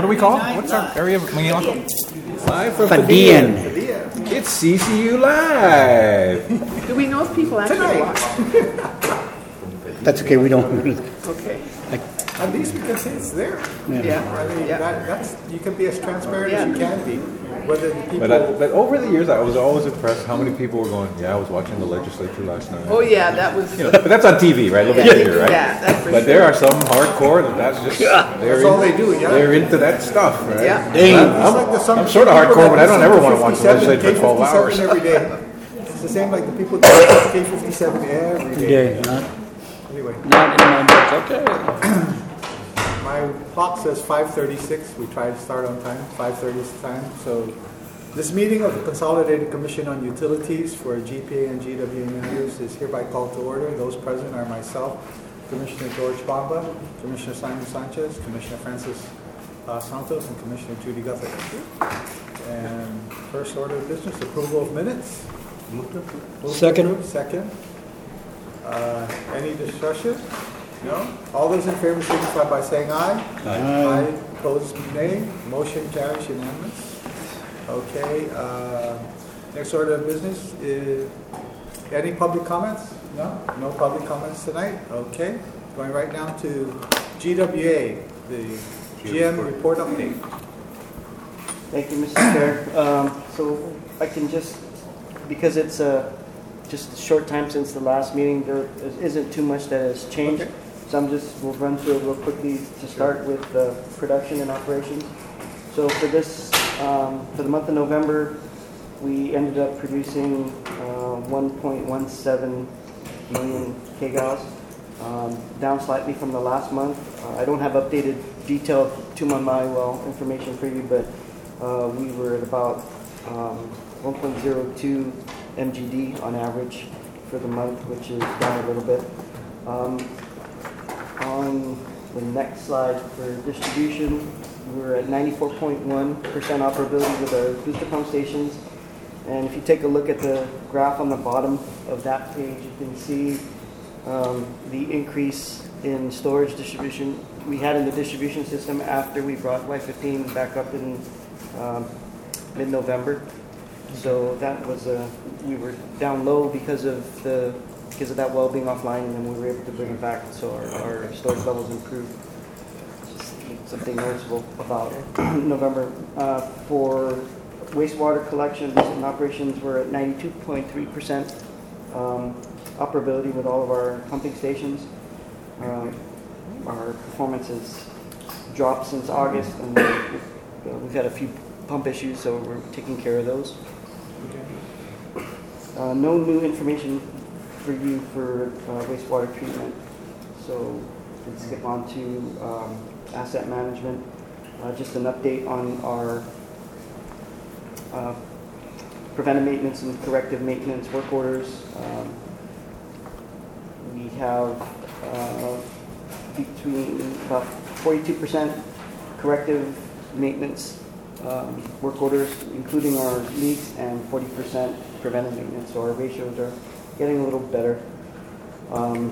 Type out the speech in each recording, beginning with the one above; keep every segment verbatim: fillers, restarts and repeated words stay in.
do we call it? What's our area of Manila? Live from Fadian. Fadian. It's C C U Live. Do we know if people actually watch? That's okay, we don't. Okay. At least we can say it's there. Yeah. Yeah. I mean, Yeah. that, that's, you can be as transparent Yeah. as you can be. Whether the people. But, I, but over the years, I was always impressed how many people were going, yeah, I was watching the legislature last night. Oh, yeah, that was. You know, but that's on T V, right? A little Yeah, bit bigger, right? yeah, that's for But there sure. are some hardcore that that's just, they're That's all in- they do, yeah. They're into that stuff, right? Yeah. I'm, It's I'm, like the some I'm sort of people hardcore, that but I don't listen ever to want to watch the fifty-seven, legislature for twelve hours. K fifty-seven every day. It's the same like the people that listen to K fifty-seven every day. Yeah, not, Anyway, not in my book, okay. my clock says five thirty-six. We try to start on time, five thirty is the time. So this meeting of the Consolidated Commission on Utilities for G P A and G W A members is hereby called to order. Those present are myself, Commissioner George Bamba, Commissioner Simon Sanchez, Commissioner Francis uh, Santos, and Commissioner Judy Guthrie. And first order of business, approval of minutes. Move to Second. approve. Second. Uh, any discussion? No? All those in favor signify by saying aye. Aye. Opposed, nay. Motion carries unanimous. Okay, uh, next order of business is, any public comments? No? No public comments tonight? Okay. Going right now to G W A, the G M report update. Thank you, Mister Chair. Um, so I can just, because it's uh, just a short time since the last meeting, there isn't too much that has changed. Okay. So I'm just, we'll run through it real quickly to start with uh, production and operations. So for this, um, for the month of November, we ended up producing uh, one point one seven million kgals, um, down slightly from the last month. Uh, I don't have updated detailed to my mind well information for you, but uh, we were at about um, one point zero two M G D on average for the month, which is down a little bit. Um, on the next slide for distribution, we're at ninety-four point one percent operability with our booster pump stations. And if you take a look at the graph on the bottom of that page, you can see um, the increase in storage distribution we had in the distribution system after we brought Y fifteen back up in um, mid-November. So that was a, we were down low because of the because of that well being offline, and then we were able to bring it back, so our, our storage levels improved. Just something noticeable about November. Uh, for wastewater collection and operations, we're at ninety-two point three percent um, operability with all of our pumping stations. Um, our performance has dropped since August, and uh, we've had a few pump issues, so we're taking care of those. Uh, no new information for you for uh, wastewater treatment, so let's skip on to um, asset management. Uh, just an update on our uh, preventive maintenance and corrective maintenance work orders. Um, we have uh, between about forty-two percent corrective maintenance um, work orders, including our leaks, and forty percent preventive maintenance. So our ratios are getting a little better. Um,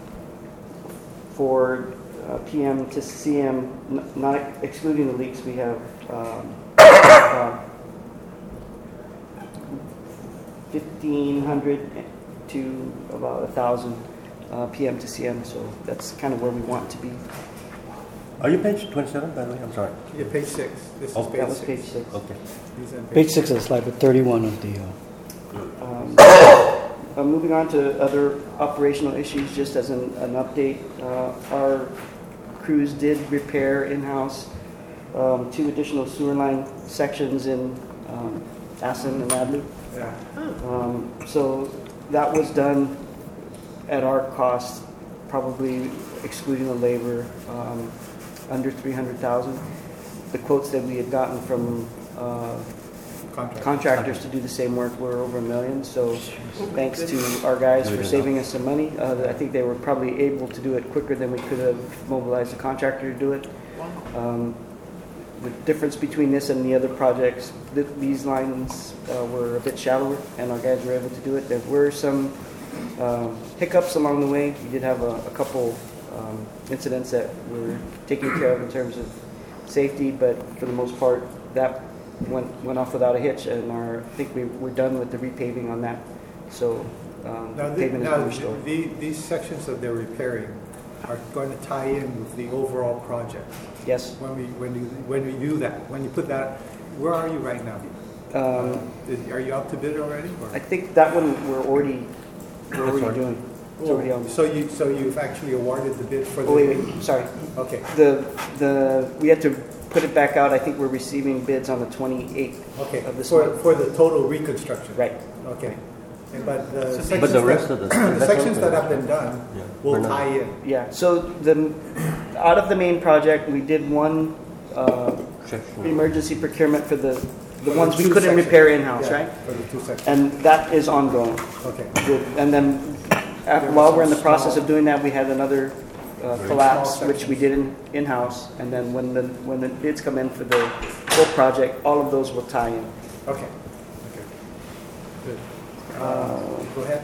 for uh, P M to C M, n not excluding the leaks, we have um, uh, fifteen hundred to about one thousand uh, P M to C M, so that's kind of where we want to be. Are you page twenty-seven, by the way? I'm sorry. Yeah, page six. This is Oh, page That was six. page six. Okay. He's on Page six of the slide, but thirty-one of the, uh, Um, uh, moving on to other operational issues, just as an, an update, uh, our crews did repair in-house um, two additional sewer line sections in um, Assen and Adlu. Yeah. Um, so that was done at our cost, probably excluding the labor, um, under three hundred thousand. The quotes that we had gotten from uh, Contract. contractors to do the same work were over a million, so thanks to our guys for saving us some money. Uh, I think they were probably able to do it quicker than we could have mobilized a contractor to do it. Um, the difference between this and the other projects, th these lines uh, were a bit shallower, and our guys were able to do it. There were some um, hiccups along the way. We did have a, a couple um, incidents that we're taking care of in terms of safety, but for the most part, that went, went off without a hitch, and our, I think we, we're done with the repaving on that. So, um, Now, the- pavement has now been restored. the, these sections that they're repairing are going to tie in with the overall project. Yes. When we, when you, when we do that, when you put that, where are you right now? Um, Uh, is- Are you up to bid already? or- I think that one we're already, we're already already- doing. It's already on. So you, so you've actually awarded the bid for the? Oh, wait, wait, sorry. Okay, The, the, we had to put it back out. I think we're receiving bids on the twenty-eighth okay, of this for, month. for the total reconstruction? Right. Okay, And but the But sections the rest that, of the. the sections that have been done Yeah, will we're not- tie in. Yeah, so the, out of the main project, we did one uh, Section. emergency procurement for the, the For ones we two couldn't sections. repair in-house, Yeah, right? For the two sections, And that is ongoing. okay. The- And then, af- while we're in the process of doing that, we had another uh, collapse, Small which we did in, in-house. And then when the, when the bids come in for the whole project, all of those will tie in. Okay, okay, good. Uh, Go ahead.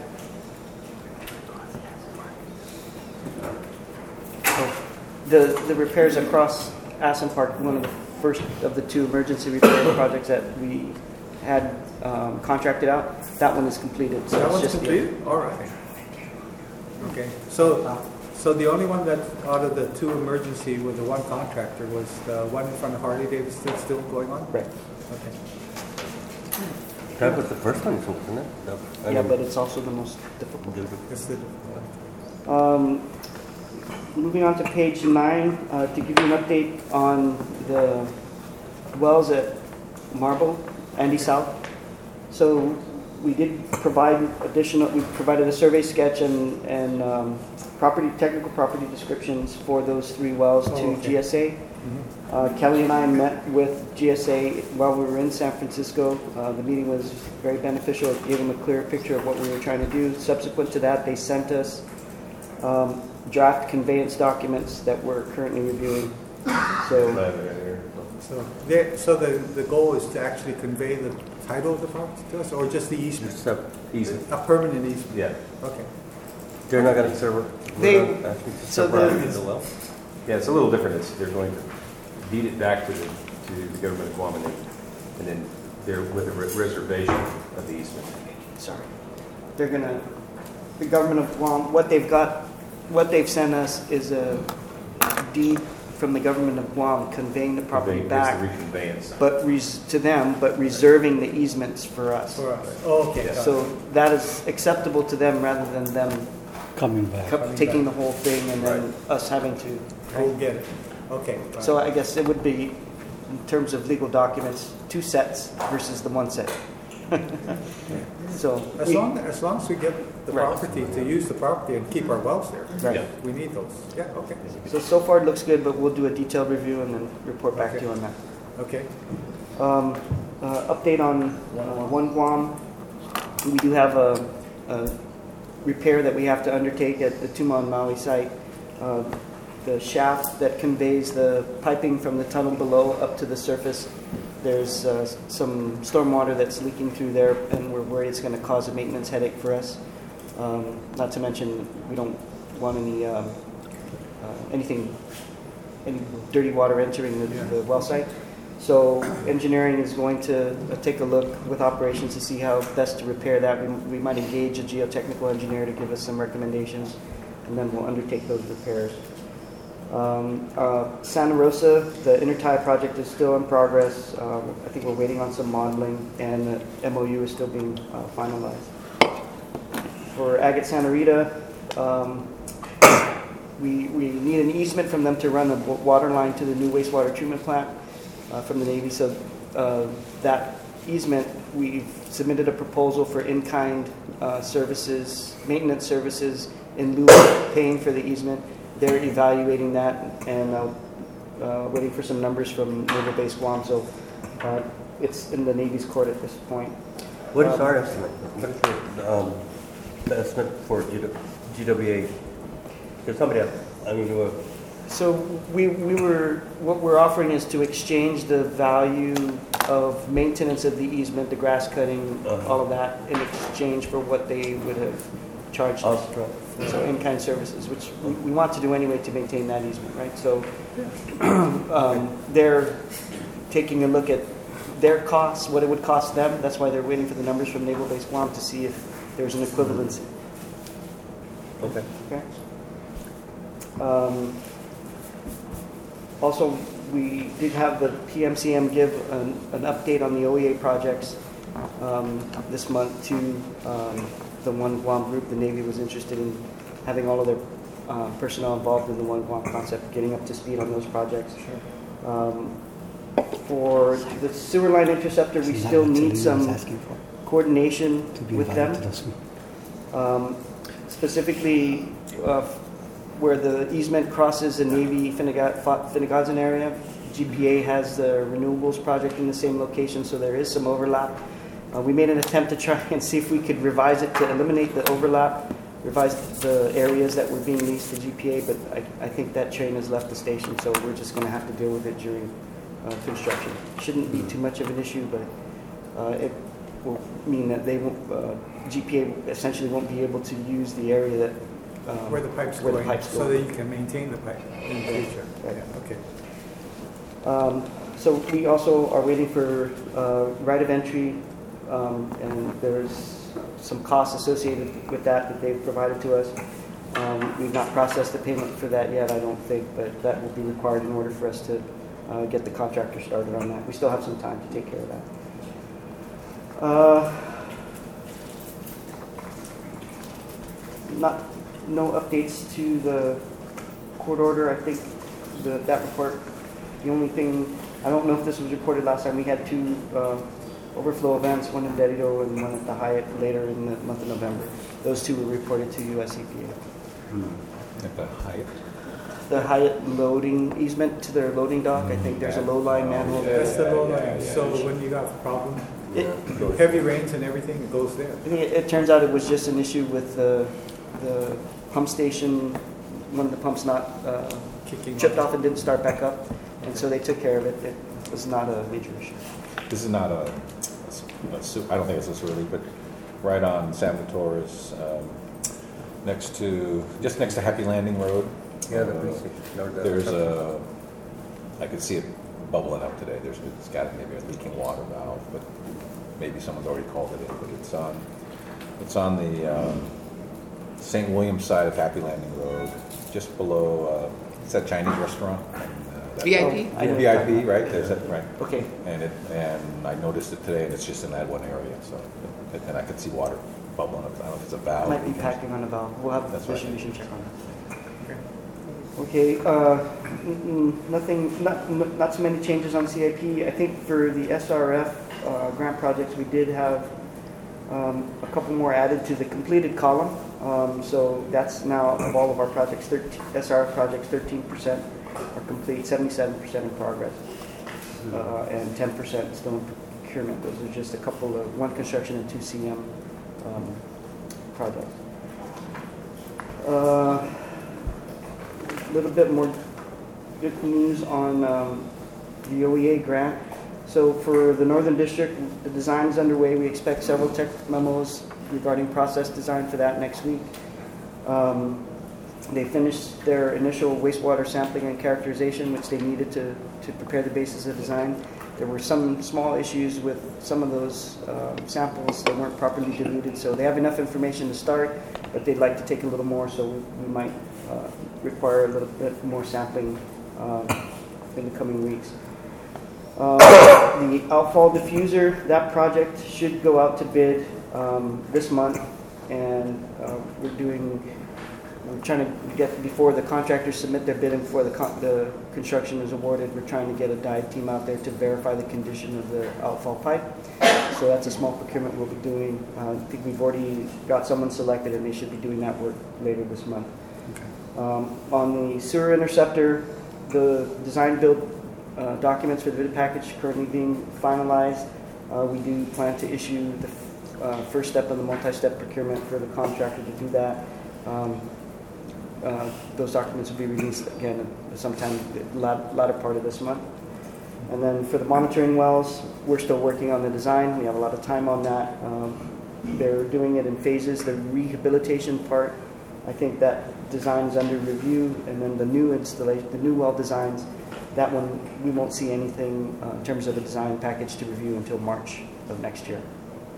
The, the repairs across Aspen Park, one of the first of the two emergency repair projects that we had um, contracted out, that one is completed. So That it's one's just the- completed? All right. Okay, so, so the only one that, out of the two emergency with the one contractor was the one in front of Harley Davidson still going on? Right. Okay. That was the first one, isn't it? No, I Yeah, mean, but it's also the most difficult. It's the, Um, Moving on to page nine, uh, to give you an update on the wells at Marble, Andy South. So we did provide additional, we provided a survey sketch and, and um, property, technical property descriptions for those three wells Oh, to okay. G S A. Uh, Kelly and I met with G S A while we were in San Francisco. Uh, the meeting was very beneficial. It gave them a clear picture of what we were trying to do. Subsequent to that, they sent us um, draft conveyance documents that we're currently reviewing. So, so, there- so the, the goal is to actually convey the title of the property to us, or just the easement? It's a easy. A permanent easement? Yeah. Okay. They're not gonna serve. They- we're not asking to so serve the- as well. Yeah, it's a little different. It's, they're going to deed it back to the, to the government of Guam, and then, and then they're with a re- reservation of the easement. sorry. They're gonna, the government of Guam, what they've got, what they've sent us is a deed from the government of Guam conveying the property It's back, the reconveyance. but res, to them, but reserving the easements for us. For us. Oh, okay. got it. So that is acceptable to them rather than them coming back. co- taking the whole thing and then us having to. We'll get it. Okay. fine. So I guess it would be, in terms of legal documents, two sets versus the one set. So. As we- long, as long as we get the Right. property to use the property and keep our wells there. Right. Yeah. We need those. Yeah, okay. So, so far it looks good, but we'll do a detailed review and then report back to you on that. Okay. Um, uh, update on uh, One Guam. We do have a, a repair that we have to undertake at the Tumon Maui site. Uh, the shaft that conveys the piping from the tunnel below up to the surface, there's uh, some stormwater that's leaking through there, and we're worried it's going to cause a maintenance headache for us. Um, not to mention, we don't want any um, uh, anything, any dirty water entering the, the well site. So engineering is going to uh, take a look with operations to see how best to repair that. We, we might engage a geotechnical engineer to give us some recommendations, and then we'll undertake those repairs. Um, uh, Santa Rosa, the intertie project is still in progress. Um, I think we're waiting on some modeling, and the M O U is still being uh, finalized. For Agate Santa Rita, um, we, we need an easement from them to run a wa- water line to the new wastewater treatment plant uh, from the Navy. So uh, that easement, we've submitted a proposal for in-kind uh, services, maintenance services in lieu of paying for the easement. They're evaluating that and uh, uh, waiting for some numbers from Naval Base Guam. So uh, it's in the Navy's court at this point. What is Um, our estimate? What is the, um, the estimate for G W A? Because somebody, else- I mean, uh, So we, we were, what we're offering is to exchange the value of maintenance of the easement, the grass cutting, Uh-huh. all of that, in exchange for what they would have charged Oh. us. So in-kind services, which we, we want to do anyway to maintain that easement, right? So um, they're taking a look at their costs, what it would cost them. That's why they're waiting for the numbers from Naval Base Guam to see if there's an equivalency. Okay. Okay. Um, also, we did have the P M C M give an, an update on the O E A projects um, this month to um, the One Guam group. The Navy was interested in having all of their uh, personnel involved in the One Guam concept, getting up to speed on those projects. Um, for the sewer line interceptor, we See, still that's what need he was some asking for, coordination to be with them. invited to this one. Um, specifically uh, where the easement crosses the Navy Finnegat- Finnegadzan area. G P A has the renewables project in the same location, so there is some overlap. Uh, we made an attempt to try and see if we could revise it to eliminate the overlap, revise the areas that were being leased to G P A, but I, I think that train has left the station, so we're just going to have to deal with it during uh, construction. Shouldn't be too much of an issue, but uh, it will mean that they won't, uh, G P A essentially won't be able to use the area that um, Where the pipe's where the going, pipe's so going. that you can maintain the pipe in the future. Right. Yeah, okay. Um, so we also are waiting for uh, right of entry, um, and there's some costs associated with that that they've provided to us. Um, we've not processed the payment for that yet, I don't think, but that will be required in order for us to uh, get the contractor started on that. We still have some time to take care of that. Uh, not, no updates to the court order. I think the, that report. The only thing, I don't know if this was reported last time, we had two uh, overflow events, one in Derrida and one at the Hyatt later in the month of November. Those two were reported to U S E P A. At the height. The Hyatt loading easement to their loading dock, I think there's a low line manhole there. That's the low yeah, line, yeah, so yeah. when you got a problem, It, heavy rains and everything, it goes there. I think it, it turns out it was just an issue with the, the pump station, one of the pumps not uh, Kicking chipped off and didn't start back up, and so they took care of it. It was not a major issue. This is not a, a su- I don't think it's a sewer leak, but right on San Vitores, um, next to, just next to Happy Landing Road. Yeah, the uh, precinct. No, the- There's a, I could see it bubbling up today. There's, it's got maybe a leaking water valve, but maybe someone's already called it in, but it's on, it's on the um, Saint William side of Happy Landing Road, just below, uh, it's that Chinese restaurant. and, uh, that- V I P? I know. V I P, right? There's that, right. Okay. And it, and I noticed it today, and it's just in that one area, so, and I could see water bubbling up. I don't know if it's a valve. Might be packing on a valve. We'll have a That's right. distribution check on that. Okay, uh, mm, mm, nothing, not, n- not so many changes on C I P. I think for the S R F uh, grant projects, we did have um, a couple more added to the completed column. Um, So that's now, of all of our projects, thirteen S R F projects, thirteen percent are complete, seventy-seven percent in progress, uh, and ten percent still in procurement. Those are just a couple of, one construction and two C M um, projects. Uh, A little bit more good news on um, the O E A grant. So for the Northern District, the design is underway. We expect several tech memos regarding process design for that next week. Um, they finished their initial wastewater sampling and characterization, which they needed to, to prepare the basis of design. There were some small issues with some of those uh, samples that weren't properly diluted, so they have enough information to start, but they'd like to take a little more, so we, we might uh, require a little bit more sampling uh, in the coming weeks. Uh, the outfall diffuser, that project should go out to bid um, this month, and uh, we're doing, we're trying to get, before the contractors submit their bid and before the, con- the construction is awarded, we're trying to get a dive team out there to verify the condition of the outfall pipe. So that's a small procurement we'll be doing. Uh, I think we've already got someone selected, and they should be doing that work later this month. Um, on the sewer interceptor, the design build uh, documents for the bid package currently being finalized. Uh, we do plan to issue the f- uh, first step of the multi-step procurement for the contractor to do that. Um, uh, those documents will be released again sometime the lat- latter part of this month. And then for the monitoring wells, we're still working on the design. We have a lot of time on that. Um, they're doing it in phases. The rehabilitation part, I think that design is under review, and then the new installation, the new well designs, that one, we won't see anything uh, in terms of a design package to review until March of next year.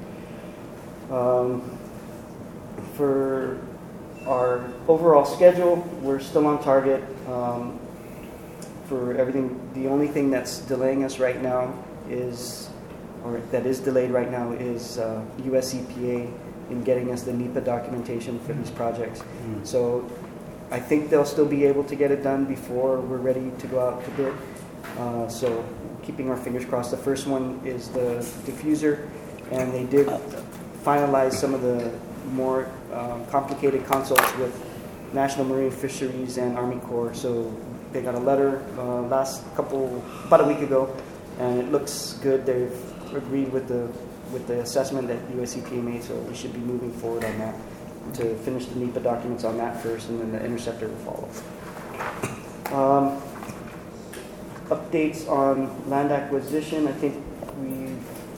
Um, for our overall schedule, we're still on target um, for everything. The only thing that's delaying us right now is, or that is delayed right now, is uh, U S E P A in getting us the NEPA documentation for these projects. Mm. So I think they'll still be able to get it done before we're ready to go out to bid. Uh, so keeping our fingers crossed. The first one is the diffuser, and they did finalize some of the more um, complicated consults with National Marine Fisheries and Army Corps. So they got a letter uh, last couple, about a week ago, and it looks good. They've agreed with the with the assessment that U S E P A made, so we should be moving forward on that to finish the NEPA documents on that first, and then the interceptor will follow. Um, updates on land acquisition. I think we,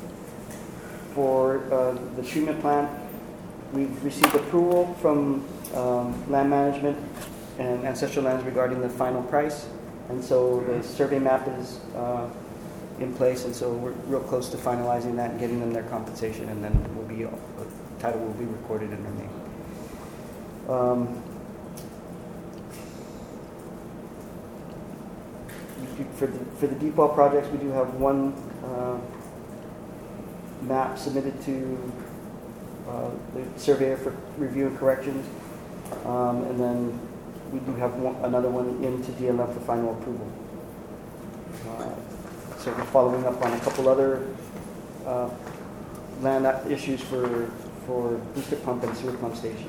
for uh, the treatment plant, we've received approval from um, land management and ancestral lands regarding the final price, and so the survey map is uh, in place, and so we're real close to finalizing that and getting them their compensation, and then we'll be, the title will be recorded in their name. Um, for the for the deep well projects, we do have one uh, map submitted to uh, the surveyor for review and corrections, um, and then we do have one, another one into D L M for final approval. Uh, so we're following up on a couple other uh, land issues for for booster pump and sewer pump stations.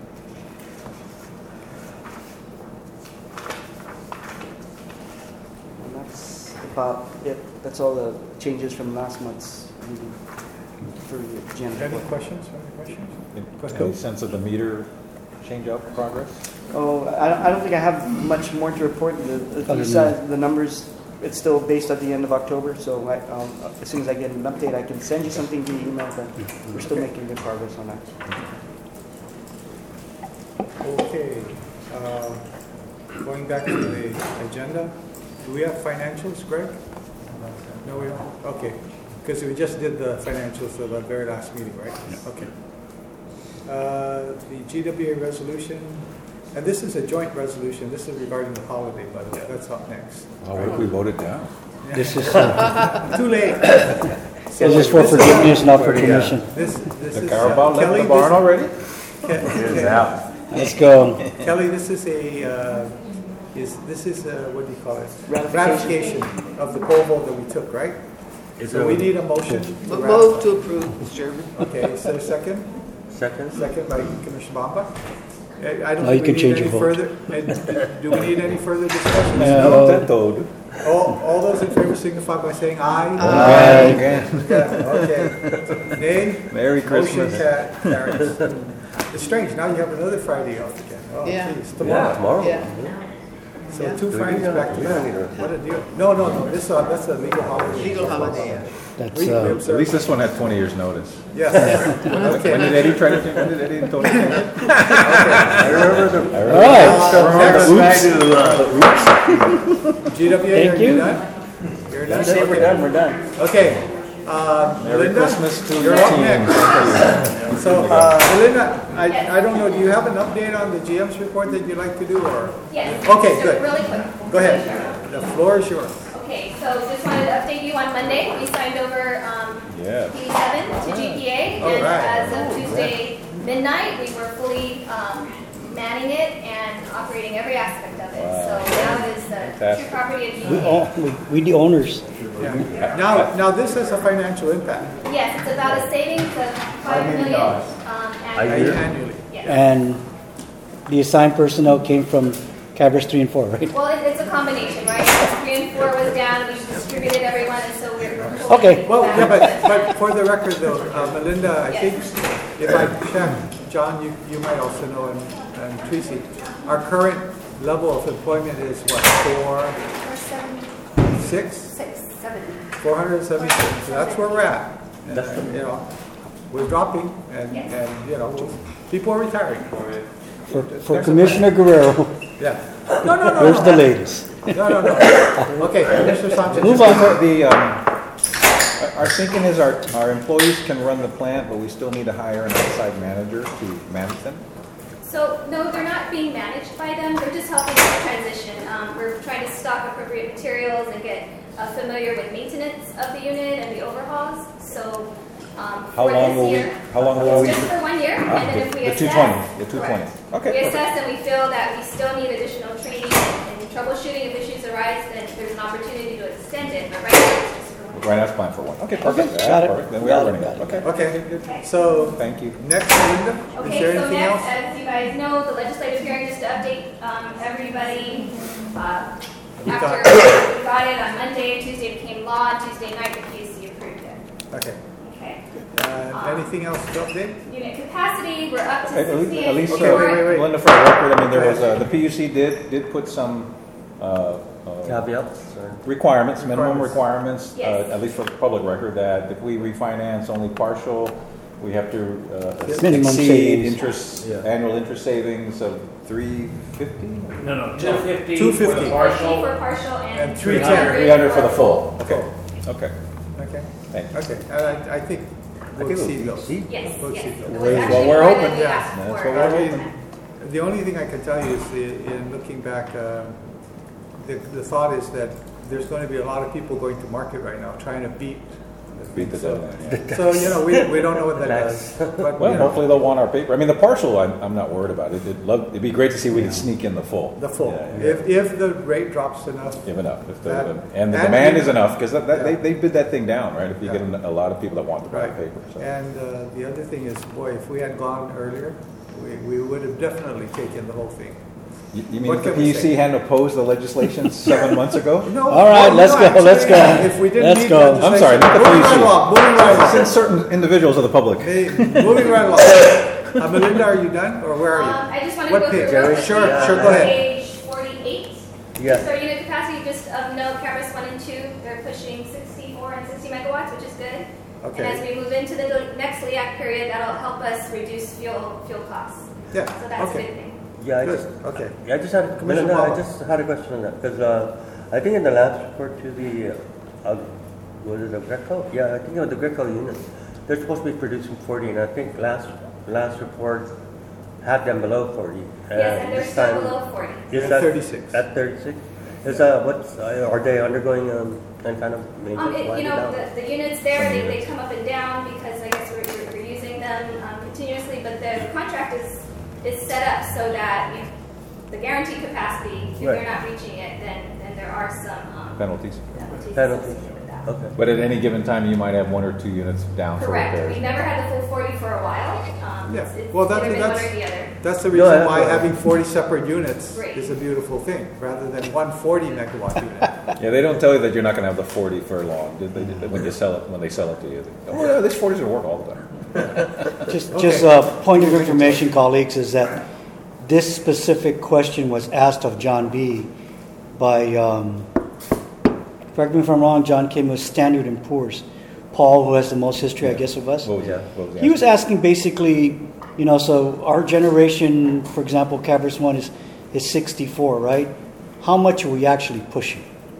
About it. That's all the changes from last month's meeting for the agenda. Any questions? Any questions? Go ahead. Any sense of the meter change-out progress? Oh, I don't, I don't think I have much more to report. The, the, Other the, than the numbers, it's still based at the end of October, so I, um, as soon as I get an update, I can send you something via email, but we're still making good progress on that. Okay. Uh, going back to the agenda. Do we have financials, Greg? No, we don't? Okay. Because we just did the financials at the very last meeting, right? Okay. Uh, the G W A resolution, and this is a joint resolution. This is regarding the holiday, by the way. That's up next. Oh, what if we voted down? This is, uh, Too late. So is this for this forgiveness, not for commission? This, this The is Carabao uh, left Kelly. the barn already? This, It is out. Let's go. Kelly, this is a uh, is this is a, what do you call it? Ratification. Ratification of the poll vote that we took, right? It's So a- we need a motion. to Move ratify. to approve, Mister Chairman. Okay, is there a second? Second? Second by Commissioner Bamba. I I don't Now you think we can need change any your vote. further. and Do we need any further discussion? No. No, that toad. All, all those in favor signify by saying aye. Aye. Again. Yeah, okay. Nay? Merry Christmas. Motion ca- carries. It's strange, now you have another Friday off again. Oh, Yeah. geez, Yeah, tomorrow. tomorrow. Yeah. So Yeah. two Do we Fridays need a- back to we don't need back. a- What a deal. No, no, no, this, uh, that's a legal holiday. Legal holiday, yeah. That's, We- we uh, observe- At least this one had twenty years' notice. Yes. When Okay. did Eddie try to, when did Eddie and Tony change it? I remember the. all right. G W A, Thank are you you. done? You're done? Say we're Okay. done, we're done. Okay. Uh, Merry Melinda, Christmas to you're the up team. next. So, uh, Melinda, I, I don't know, do you have an update on the G M's report that you'd like to do, or? Yes. Okay, so good. Really quick. Go ahead. The floor is yours. Okay, so just wanted to update you on Monday. We signed over um, Yeah. P seven to G P A, All and right. as of Tuesday midnight, we were fully um, manning it and operating every aspect of it. Wow. So now it is the Fantastic. true property of G We, P A. own- we, we the owners. Yeah. Now, now this has a financial impact Yes, it's about a savings of five million um, annually. annually. Yes. And the assigned personnel came from Cabras three and four, right? Well, it, it's a combination, right? Because three and four was down, we distributed everyone, and so we're. Okay. Well, yeah, but, but for the record though, uh, Melinda, I think Yes. if I check, John, you, you might also know, and, and Tracy, our current level of employment is what, four, Four, seven, six? six, seven. four hundred seventy-six, so that's where we're at. That's the- You know, we're dropping, and, Yes. and, you know, people are retiring. For, for Commissioner Guerrero, Yeah. No, no, no. here's no. the latest. No, no, no. Okay, Commissioner Sanchez. Move on. The, um, our thinking is our, our employees can run the plant, but we still need to hire an outside manager to manage them. So, no, they're not being managed by them, they're just helping with the transition. Um, we're trying to stock appropriate materials and get uh, familiar with maintenance of the unit and the overhauls, so, um, How for long this will we, year. how long will we? It's just for one year, Ah, and then if we the assess. two twenty, the two twenty. Correct. Okay, We perfect. assess and we feel that we still need additional training and troubleshooting if issues arise, then there's an opportunity to extend it, but right now it's just for one. Right, that's planned for one. Okay, perfect. Okay, got it. Perfect. Then we Got are it, running got it. it. Okay. Okay, Okay. so, Thank you. next, Linda, is Okay, there so anything next, else? as you guys know, the legislative hearing, just to update um, everybody, uh, You after got- we got it on Monday, Tuesday became law, and Tuesday night the P U C approved it. Okay. Okay. Uh, anything else to update? Unit capacity, we're up to At least, sixty at least, Okay, uh, wait, wait, wait. Linda, for the record, I mean, there was, uh, the P U C did, did put some, uh, uh, Caveats or? requirements, minimum Requirements. requirements, Yes. uh, at least for the public record, that if we refinance only partial, we have to uh, Minimum exceed savings. interest, Yeah. annual interest savings of three fifty? No, no, two fifty two for fifty. the forty partial. for partial and And three ten. Three hundred for the full. Okay, Full. okay, Okay, thank you. okay, and I, I think we'll see those. Yes, We'll yes. see It those. was Well, actually we're more hoping, than we yeah. asked That's for. what we're I mean, hoping. The only thing I can tell you is, the- in looking back, uh, the, the thought is that there's going to be a lot of people going to market right now, trying to beat. Beat the so, deadline, yeah. so, you know, we, we don't know what that does. But, Well, you know, hopefully they'll want our paper. I mean, the partial, I'm, I'm not worried about it. It'd love, it'd be great to see if we can sneak in the full. the full. Yeah, yeah. If, if the rate drops enough, Give enough. If the, That- and the and demand we- is enough, because that, that, they, Yeah. they bid that thing down, right? If you get Yeah. a lot of people that want to buy right. paper, so. And uh, the other thing is, boy, if we had gone earlier, we, we would have definitely taken the whole thing. You, you mean What if the can we P U C say? hadn't opposed the legislation seven months ago? No. All right, no, let's no, go, actually, let's go. If we didn't Let's need go. I'm sorry, not the Moving P U C. right along, moving right along. Since certain individuals of the public. Hey, moving right along. Uh, Melinda, are you done, or where are you? Um, I just want to What go through page? real Jerry? quickly. Sure, uh, sure, go ahead. Page forty-eight. Yes. So unit capacity, just of note, Cabarrus one and two, they're pushing sixty-four and sixty megawatts, which is good. Okay. And as we move into the next LEAC period, that'll help us reduce fuel, fuel costs. Yeah, So that's a okay. good thing. Yeah, I Good, just, okay. yeah, I just had, Commissioner Melinda, I Baba. just had a question on that, because, uh, I think in the last report to the, uh, was it the Greco? Yeah, I think it was the Greco unit. They're supposed to be producing forty, and I think last, last report had them below forty. Yes, and they're this still time- below forty. Is At that- thirty-six. At thirty-six? Is that, what's, uh, are they undergoing, um, any kind of Um, maintenance? it, Why you they know, down? the, the units there, they, they come up and down because I guess we're, we're, we're using them um, continuously, but the contract is, is set up so that if the guaranteed capacity, if Right. you're not reaching it, then, then there are some um, Penalties. penalties Penalties. associated with that. Okay. But at any given time, you might have one or two units down for Correct. repairs. We never had the full forty for a while. Um, Yeah. it's, it's Well, that- either been that's- one or the other. That's the No, reason I- why having forty separate units Great. is a beautiful thing, rather than one forty megawatt unit. Yeah, they don't tell you that you're not gonna have the forty for long, do they? When you sell it, when they sell it to you. They, oh, yeah, this forty's gonna work all the time. Just, Okay. just a point of information, colleagues, is that this specific question was asked of John B. by, um, correct me if I'm wrong, John came with Standard and Poor's. Paul, who has the most history, I guess, of us. What was Yeah. that? What was the He was answer? asking basically, you know, so our generation, for example, Cabarrus one is, is sixty-four, right? How much are we actually pushing?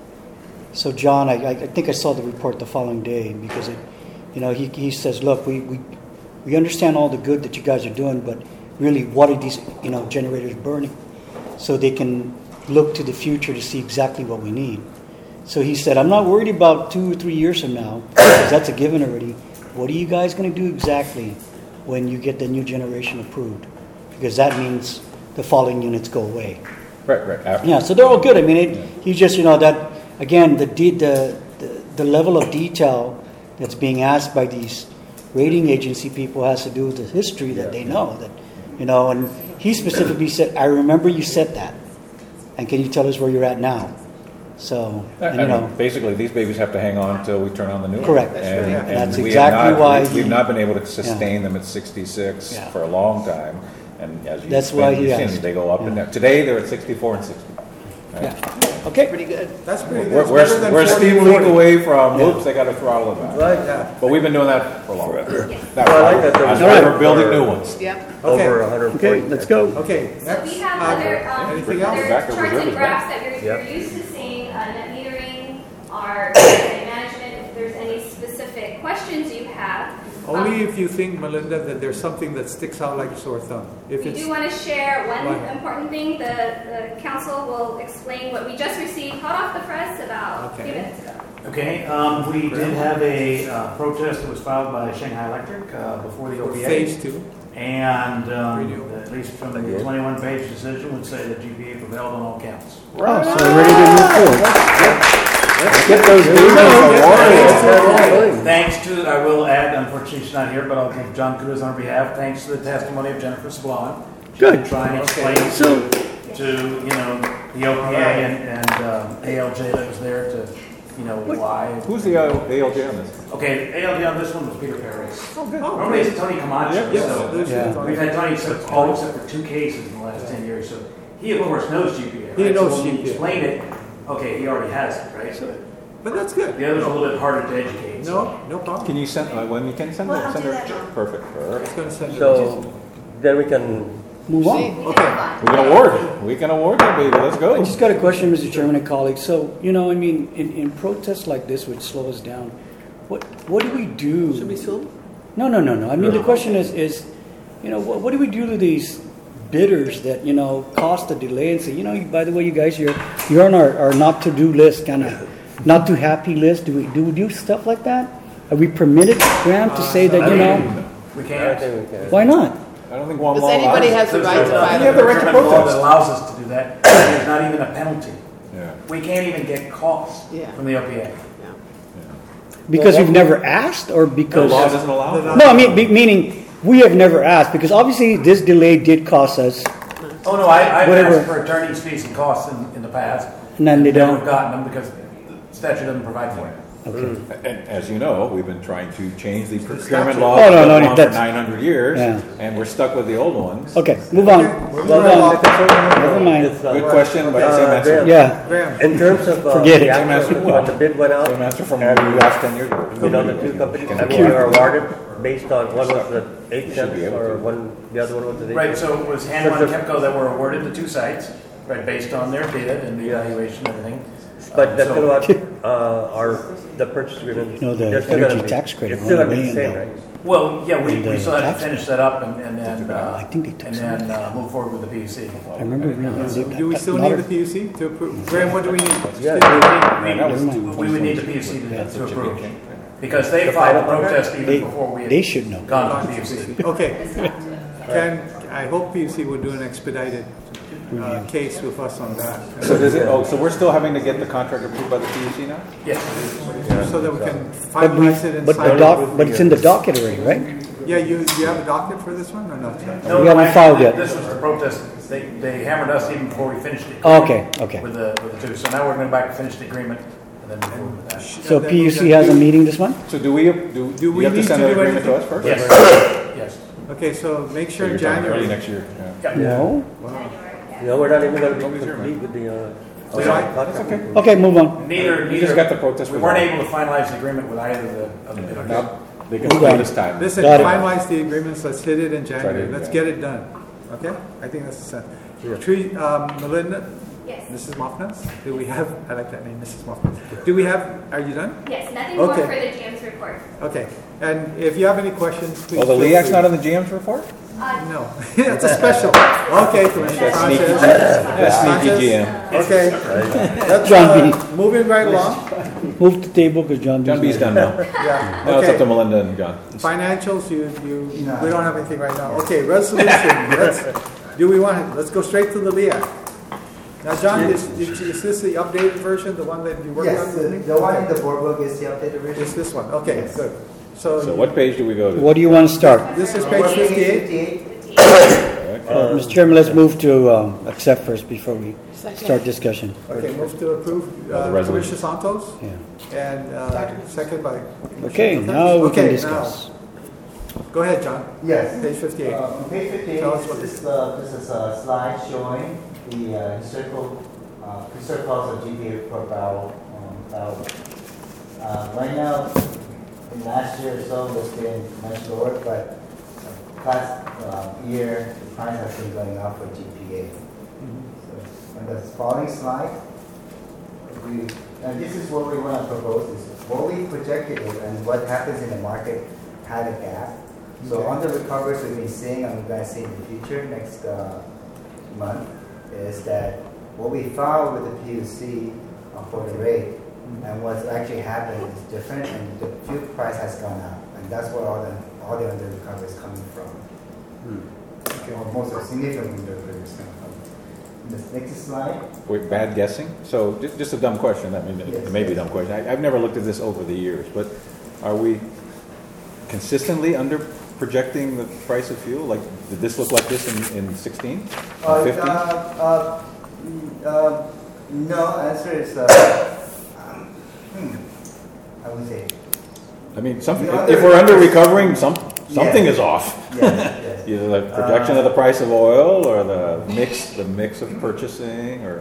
So John, I, I think I saw the report the following day because it, you know, he, he says, look, we, we, we understand all the good that you guys are doing, but really what are these, you know, generators burning? So they can look to the future to see exactly what we need. So he said, I'm not worried about two or three years from now, because that's a given already. What are you guys going to do exactly when you get the new generation approved? Because that means the falling units go away. Right, right. After. Yeah, so they're all good. I mean, it, he's just, you know, that, again, the, de- the, the, the level of detail that's being asked by these rating agency people has to do with the history that they know. That, you know, and he specifically said, I remember you said that. And can you tell us where you're at now? So, I and, you mean, know, basically, these babies have to hang on until we turn on the new one. Correct. And, Yeah. and That's we exactly have not, why we- he- we've not been able to sustain them at sixty-six Yeah. for a long time. And as you That's why he you've seen, asked. they go up and Yeah. down. Today, they're at sixty-four and sixty. Yeah. Okay. Pretty good. That's pretty good. We're, It's we're, better than we're a forty, steam leak forty. away from, oops, they gotta throttle it back. Right. Yeah. But we've been doing that for a long time. That Well, I like that there That's was why one we're building for- new ones. Yep. Okay. Over one hundred forty. Okay, let's go. Okay, So next. we have uh, other, um, Anything other else? Back to charts reserve and is graphs back. that you're, Yep. you're used to seeing, uh, net metering, our management, if there's any specific questions you have. Only Um, if you think, Melinda, that there's something that sticks out like a sore thumb. If We it's, do want to share one Go ahead. important thing. The, the council will explain what we just received hot off the press about a few Okay. minutes ago. Okay, um, we did have a uh, protest that was filed by Shanghai Electric uh, before the O for P A. phase two. And um, Renewal. at least from the twenty-one page decision would say that G P A prevailed on all counts. Oh, so we're ready to move forward. Get those demons awarded. Thanks to, I will add, unfortunately she's not here, but I'll give John Cruz on her behalf, thanks to the testimony of Jennifer Sablon. She Good. did Try and explain So- to, to, you know, the O P A and, and um, A L J that was there to, you know, why. Who's the uh, A L J on this? Okay, A L J on this one was Peter Perez. Oh, Normally it's Tony Camacho, Yes, so. there's- Yeah. We've had Tony except, all except for two cases in the last ten years, so he of course knows G P A, right? He knows So when G we P A. explain it, okay, he already has it, right? So But that's good. the other's a little bit harder to educate. so- No, no problem. Can you send, uh, when you can send Well, it, I'll send do it, that now. perfect, It's perfect. going to send it. So then we can, Move We on. can Okay. move on. We can award it, we can award it, baby, let's I go. just got a question, Mister Chairman and colleagues. So, you know, I mean, in, in protests like this, which slow us down, what what do we do? Should we sue? No, no, no, no. I mean, the question is, is you know, what, what do we do to these bidders that, you know, cause the delay and say, you know, by the way, you guys, you're you're on our, our not to do list, kind of not too happy list. Do we do we do stuff like that? Are we permitted, Graham, to say that, you know, We I can't. think we can. why not? I don't think one Does law anybody allows has the it. right to There's You have the violate? right to a law that protest. allows us to do that. There's not even a penalty. Yeah. We can't even get calls Yeah. from the O P A. Because we've never asked, or The because law doesn't allow it. no, I mean, be, meaning we have never asked, because obviously this delay did cost us, Oh, no, I, I've Whatever. asked for attorney's fees and costs in, in the past. and then they Never don't. gotten them because the statute doesn't provide for it. Okay. And as you know, we've been trying to change the procurement statute. law Oh, no, that's no, been on for that's- nine hundred years, Yeah. and we're stuck with the old ones. Okay, move on. Okay, Move moving on. along. Never mind. It's, uh, Good question, but Uh, same answer. Graham. Yeah. Graham, In terms of uh, Forget the it. Same answer. actual, when the bid went out, Same answer from the and last ten years. you know, the two companies, I mean, they were awarded based on, one was the eight Should be cents, able or to. one, the other one was the eight. Right, so it was Hanwha and Kepco that were awarded the two sites, right, based on their bid and the evaluation and everything. But that's So- gonna, what, uh, our, the purchase agreement. You know, the they're still gonna energy be- tax credit, It's still one gonna be the million same, right? Well, yeah, we, And, we uh, still have tax- to finish that up and, and then, uh, I think they took and some of then, uh, move forward with the P U C. I remember. we- do we still need the P U C to approve? Graham, what do we need? Yeah, We, that was we, we would need the P U C to, Yeah. to approve, because they The filed a final contract? protest They, even before we they had should know. gone to the P U C. Okay, can, I hope P U C will do an expedited uh, case with us on that. So does it, oh, so we're still having to get the contract approved by the P U C now? Yes. So that we can But we, finalize it and but sign the it doc, with but the, it's in the docket already, right? Yeah, you, you have a docket for this one or not? No, We no, haven't actually, filed yet. This was the protest, they, they hammered us even before we finished it. Oh, okay, okay. With the, with the two, so now we're going back to finish the agreement and then move forward with that. So P U C has a meeting this month? So do we, do, Do we you have to need send to that do agreement to anything? us first? Yes, yes. Okay, so make So sure you're in talking early January. next year, yeah. Yeah. No? No, we're not even gonna be Nobody's here, complete with the, uh. We outside don't- contract. Okay, move on. Neither, We neither. just got the protest We weren't resolved. able to finalize the agreement with either of the, of the bidders. Now, they can Move play on. this time. Listen, Got it. finalize the agreements, let's hit it in January, it, let's yeah. get it done, okay? I think that's the sense. Yeah. Tree, um, Melinda, Yes. Missus Moffness, do we have, I like that name, Missus Moffness. Do we have, are you done? Yes, nothing more Okay. for the G M's report. Okay, and if you have any questions, please. Oh, the feel LEAC's free. not in the G M's report? Uh, No, it's a special. Okay, Commissioner That's sneaky, Sanchez. that's sneaky Sanchez. G M. Okay, let's, John uh, moving right along. Move the table because John. John B's done now. Yeah, Now it's up to okay. Melinda and John. Financials, you, you, we don't have anything right now. Okay, resolution, let's, do we want, let's go straight to the LEAC. Now, John, is, is this the updated version, the one that you worked on? Yes, with the, me? the one in Okay. the board book is the updated version. It's this one, okay, good. So, So what page do we go to? What do you want to start? this is Uh, page we're page fifty-eight? fifty-eight. Uh, Mister Chairman, let's move to um, accept first before we start discussion. Okay, move to approve, Oh, the uh, resolution. Commissioner Santos, Yeah. and, uh, second by. Commissioner Okay, Santos. now we can Okay, discuss. now, go ahead, John, Yes. page fifty-eight. Uh, on page fifty-eight, Tell us what this is, uh, this is a slide showing the uh, historical uh, Crystal calls a G P A per barrel. Um, barrel. Uh, right now, in last year or so, it's been much lower, but past uh, year, the price has been going up for G P A. Mhm. So, on the following slide, we, and this is what we want to propose, is what we projected it and what happens in the market had a gap. So Okay. on the recoveries we've been seeing and we're going to see in the future next uh, month is that what we found with the P U C uh, for the rate and what's actually happened is different, and the fuel price has gone up, and that's where all the all the under recovery is coming from. Okay. Or most of significant under recovery is coming from. This next slide. Wait, bad guessing? So, just, just a dumb question, I mean, Yes. it may be a dumb question. I, I've never looked at this over the years, but are we consistently under projecting the price of fuel? Like, did this look like this in, in sixteen, Uh, fifteen? uh, uh, mm, uh, no, answer is, uh, um, hmm, I would say, I mean, some, The if other- if we're under recovering, some, something Yes. is off. yes, yes. Either the projection of the price of oil, or the mix, the mix of purchasing, or,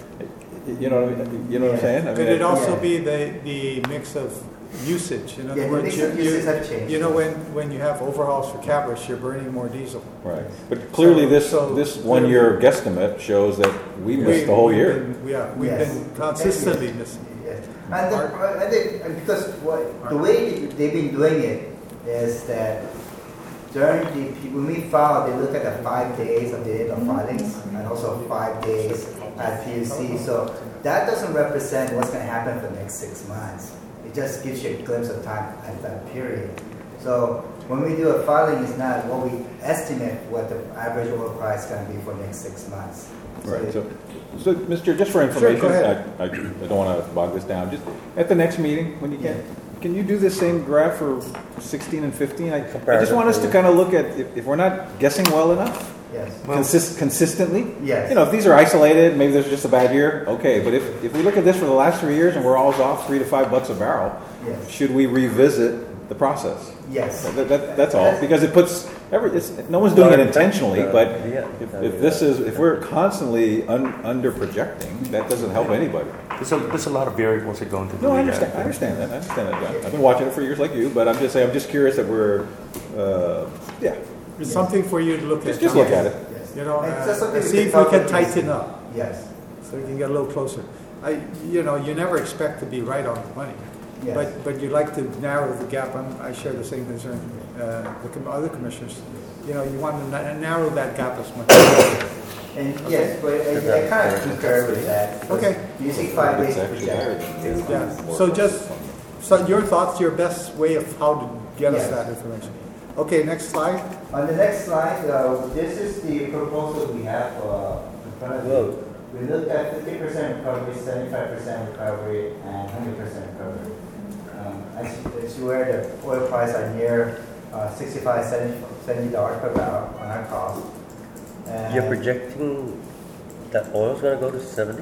you know, you know what I'm saying? I Could mean, it also Yeah. be the, the mix of usage? In other Yeah, the words, mix you- of you- uses have changed. You know, when, when you have overhauls for Cabris, you're burning more diesel. Right, but clearly So- this, so this one-year guestimate shows that we missed the whole we've year. been- We are, we've Yes. been consistently missing. Yes. And, the, and, the, and because what, the way they've been doing it is that during the, when we file, they look at the five days of the date of filings and also five days at P U C. So that doesn't represent what's going to happen for the next six months. It just gives you a glimpse of time at that period. So when we do a filing, it's not what we estimate what the average oil price is going to be for the next six months. Right, so, so, Mister, just for Sure, information, go I, ahead. I, I don't wanna bog this down, just, at the next meeting, when you can, can you do this same graph for sixteen and fifteen? I, I just want us to kinda look at, if, if we're not guessing well enough, Yes. consist, consistently. Yes. You know, if these are isolated, maybe there's just a bad year, okay, but if, if we look at this for the last three years and we're always off three to five bucks a barrel, Yes. should we revisit the process? Yes. That, that, that's all, because it puts, every, it's, no one's doing it intentionally, but if, if this is, if we're constantly un, under projecting, that doesn't help anybody. There's a, there's a lot of variables that go into No, I doing understand, that. I understand that, I understand that, John. I've been watching it for years like you, but I'm just saying, I'm just curious that we're, uh, yeah, It's something for you to look at. just, just John. look at it. Yes. You know, It's uh, just something see we if can we can talk about. tighten up, Yes. so we can get a little closer. I, you know, you never expect to be right on the money, Yes. but, but you like to narrow the gap. I'm, I share the same concern, uh, the com- other commissioners. You know, you want to na- narrow that gap as much as possible. And yes, but I, I kind of concur with that. because Okay. Using five days It's to actually project. higher than- Yeah, so just, so your thoughts, your best way of how to get us Yes. that information. Okay, next slide. On the next slide, uh, this is the proposal we have uh, in front of you. We looked at fifty percent recovery, seventy-five percent recovery, and one hundred percent recovery. Um, as, as you aware, the oil price are near uh, sixty-five, seventy dollars per barrel on our cost. And- You're projecting that oil's gonna go to seventy?